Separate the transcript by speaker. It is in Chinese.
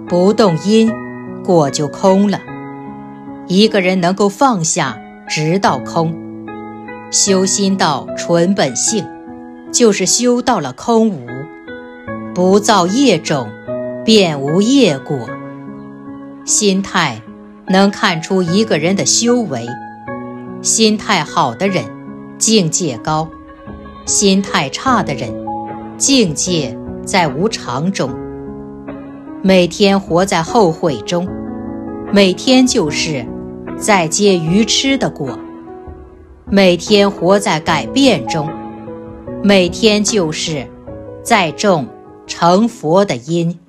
Speaker 1: 不动因，果就空了。一个人能够放下直到空，修心到纯本性，就是修到了空无，不造业种，便无业果。心态能看出一个人的修为，心态好的人境界高，心态差的人境界在无常中。每天活在后悔中，每天就是在结愚痴的果；每天活在改变中，每天就是在种成佛的因。